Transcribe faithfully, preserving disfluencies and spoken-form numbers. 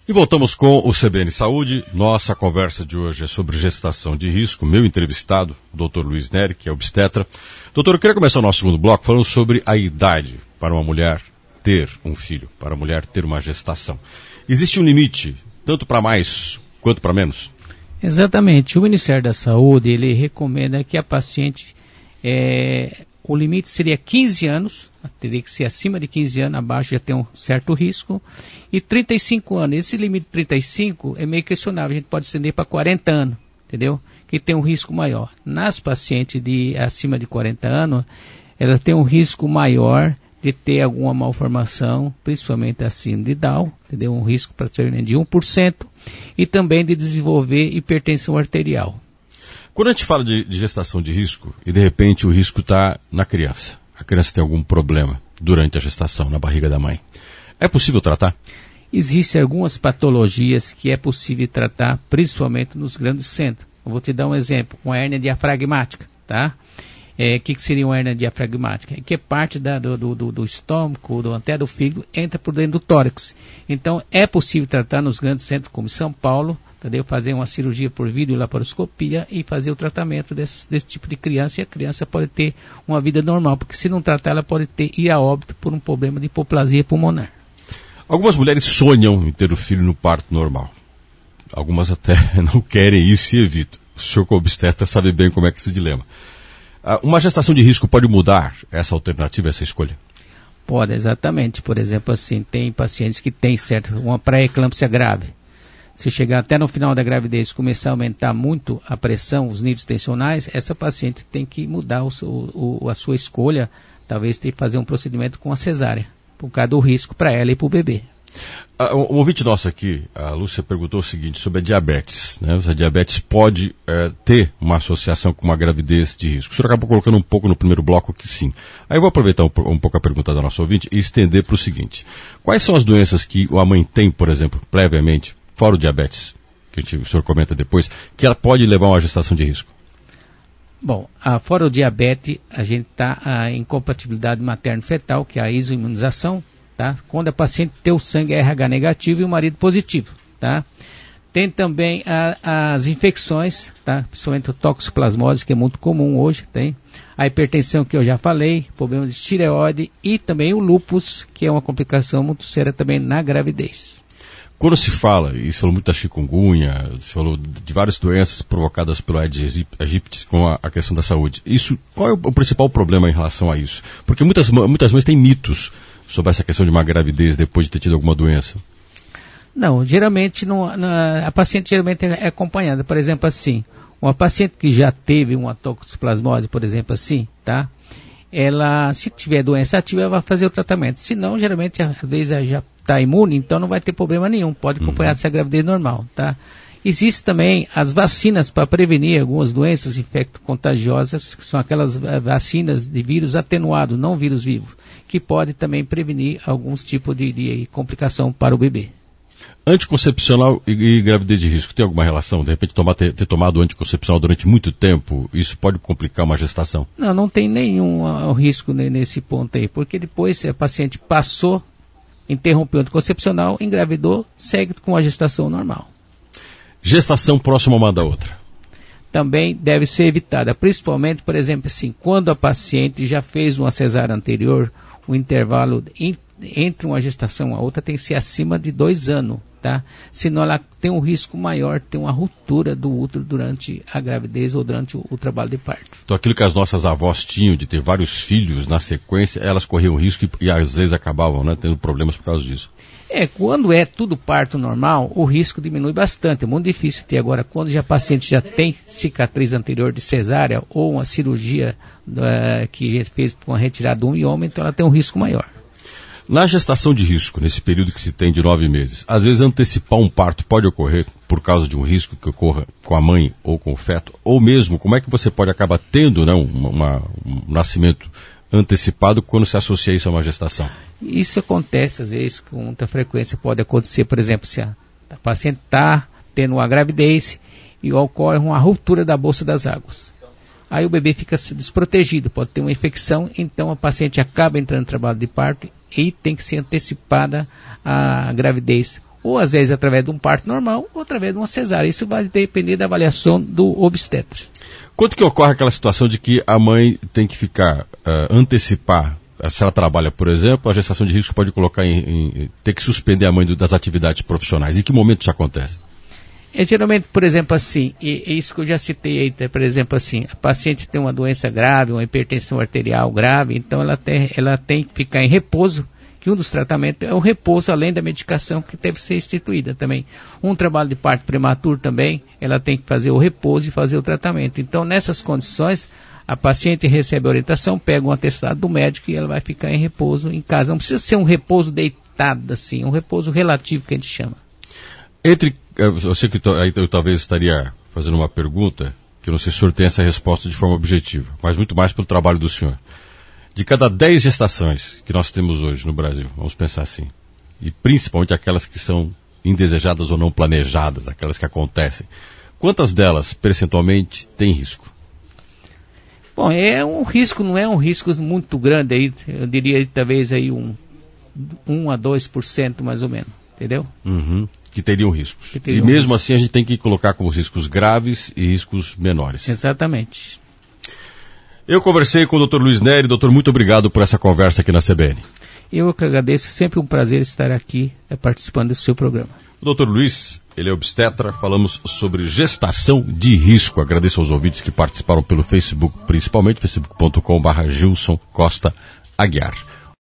E voltamos com o C B N Saúde. Nossa conversa de hoje é sobre gestação de risco. Meu entrevistado, o doutor Luiz Nery, que é obstetra. Doutor, eu queria começar o nosso segundo bloco falando sobre a idade para uma mulher ter um filho, para a mulher ter uma gestação. Existe um limite, tanto para mais quanto para menos? Exatamente. O Ministério da Saúde, ele recomenda que a paciente, é, o limite seria quinze anos, teria que ser acima de quinze anos, abaixo já tem um certo risco, e trinta e cinco anos. Esse limite de trinta e cinco é meio questionável, a gente pode estender para quarenta anos, entendeu? Que tem um risco maior. Nas pacientes de acima de quarenta anos, elas têm um risco maior de ter alguma malformação, principalmente a síndrome de Down, entendeu? Um risco praticamente de um por cento, e também de desenvolver hipertensão arterial. Quando a gente fala de, de gestação de risco, e de repente o risco está na criança, a criança tem algum problema durante a gestação, na barriga da mãe, é possível tratar? Existem algumas patologias que é possível tratar, principalmente nos grandes centros. Eu vou te dar um exemplo, uma hérnia diafragmática, tá? É, que, que seria uma hérnia diafragmática? É que é parte da, do, do, do estômago, do, até do fígado, entra por dentro do tórax. Então, é possível tratar nos grandes centros, como São Paulo, entendeu? Fazer uma cirurgia por videolaparoscopia e fazer o tratamento desse, desse tipo de criança, e a criança pode ter uma vida normal, porque se não tratar, ela pode ter, ir a óbito por um problema de hipoplasia pulmonar. Algumas mulheres sonham em ter o filho no parto normal. Algumas até não querem isso e evitam. O senhor, como obstetra, sabe bem como é que é esse dilema. Uma gestação de risco pode mudar essa alternativa, essa escolha? Pode, exatamente. Por exemplo, assim, tem pacientes que têm certo, uma pré-eclâmpsia grave. Se chegar até no final da gravidez e começar a aumentar muito a pressão, os níveis tensionais, essa paciente tem que mudar o, o, a sua escolha, talvez ter que fazer um procedimento com a cesárea, por causa do risco para ela e para o bebê. Uh, um ouvinte nosso aqui, a Lúcia, perguntou o seguinte sobre a diabetes, né? A diabetes pode uh, ter uma associação com uma gravidez de risco. O senhor acabou colocando um pouco no primeiro bloco que sim. Aí eu vou aproveitar um, um pouco a pergunta da nossa ouvinte e estender para o seguinte. Quais são as doenças que a mãe tem, por exemplo, previamente, fora o diabetes, que o senhor comenta depois, que ela pode levar a uma gestação de risco? Bom, a, fora o diabetes, a gente está a incompatibilidade materno-fetal, que é a isoimunização, tá? Quando a paciente tem o sangue R H negativo e o marido positivo, tá? Tem também a, as infecções, tá? Principalmente o toxoplasmose, que é muito comum hoje, tem a hipertensão que eu já falei, problemas de tireoide e também o lúpus, que é uma complicação muito séria também na gravidez. Quando se fala, e se falou muito da chikungunya, se falou de várias doenças provocadas pelo Aedes aegypti com a, a questão da saúde, isso, qual é o, o principal problema em relação a isso? Porque muitas, muitas mães têm mitos sobre essa questão de uma gravidez depois de ter tido alguma doença. Não, geralmente não, não, a paciente geralmente é acompanhada. Por exemplo, assim, uma paciente que já teve uma toxoplasmose, por exemplo, assim, tá? Ela, se tiver doença ativa, ela vai fazer o tratamento. Se não, geralmente, às vezes ela já está imune, então não vai ter problema nenhum. Pode acompanhar uhum. essa gravidez normal, tá? Existem também as vacinas para prevenir algumas doenças infecto-contagiosas, que são aquelas vacinas de vírus atenuado, não vírus vivo, que pode também prevenir alguns tipos de, de complicação para o bebê. Anticoncepcional e, e gravidez de risco, tem alguma relação? De repente tomar, ter, ter tomado anticoncepcional durante muito tempo, isso pode complicar uma gestação? Não, não tem nenhum uh, risco nesse ponto aí, porque depois se a paciente passou, interrompeu o anticoncepcional, engravidou, segue com a gestação normal. Gestação próxima uma da outra? Também deve ser evitada, principalmente, por exemplo, assim, quando a paciente já fez uma cesárea anterior, o intervalo in, entre uma gestação e a outra tem que ser acima de dois anos, tá? Senão ela tem um risco maior de ter uma ruptura do útero durante a gravidez ou durante o, o trabalho de parto. Então aquilo que as nossas avós tinham de ter vários filhos na sequência, elas corriam risco e, e às vezes acabavam, né, tendo problemas por causa disso. É, quando é tudo parto normal, o risco diminui bastante. É muito difícil ter agora, quando já a paciente já tem cicatriz anterior de cesárea ou uma cirurgia uh, que fez com a retirada do mioma, então ela tem um risco maior. Na gestação de risco, nesse período que se tem de nove meses, às vezes antecipar um parto pode ocorrer por causa de um risco que ocorra com a mãe ou com o feto, ou mesmo, como é que você pode acabar tendo, né, uma, uma, um nascimento antecipado quando se associa isso a uma gestação? Isso acontece, às vezes, com muita frequência. Pode acontecer, por exemplo, se a, a paciente está tendo uma gravidez e ocorre uma ruptura da bolsa das águas. Aí o bebê fica desprotegido, pode ter uma infecção, então a paciente acaba entrando em trabalho de parto e tem que ser antecipada a gravidez. ou às vezes através de um parto normal, ou através de uma cesárea. Isso vai depender da avaliação do obstetra. Quanto que ocorre aquela situação de que a mãe tem que ficar, uh, antecipar, se ela trabalha, por exemplo, a gestação de risco pode colocar em, em ter que suspender a mãe do, das atividades profissionais? Em que momento isso acontece? É geralmente, por exemplo, assim, e, e isso que eu já citei aí, por exemplo, assim, a paciente tem uma doença grave, uma hipertensão arterial grave, então ela tem, ela tem que ficar em repouso, que um dos tratamentos é o repouso, além da medicação que deve ser instituída também. Um trabalho de parto prematuro também, ela tem que fazer o repouso e fazer o tratamento. Então, nessas condições, a paciente recebe a orientação, pega um atestado do médico e ela vai ficar em repouso em casa. Não precisa ser um repouso deitado, assim, um repouso relativo que a gente chama. Entre, eu sei que aí eu talvez estaria fazendo uma pergunta, que eu não sei se o senhor tem essa resposta de forma objetiva, mas muito mais pelo trabalho do senhor. De cada dez gestações que nós temos hoje no Brasil, vamos pensar assim, e principalmente aquelas que são indesejadas ou não planejadas, aquelas que acontecem, quantas delas, percentualmente, têm risco? Bom, é um risco, não é um risco muito grande aí, eu diria talvez aí um, um a dois por cento mais ou menos, entendeu? Uhum. Que teriam riscos. Que teriam e mesmo riscos. assim a gente tem que colocar como riscos graves e riscos menores. Exatamente. Eu conversei com o doutor Luiz Neri. Doutor, muito obrigado por essa conversa aqui na C B N. Eu que agradeço, sempre um prazer estar aqui é, participando desse seu programa. O doutor Luiz, ele é obstetra, falamos sobre gestação de risco. Agradeço aos ouvintes que participaram pelo Facebook, principalmente facebook ponto com barra Gilson Costa Aguiar.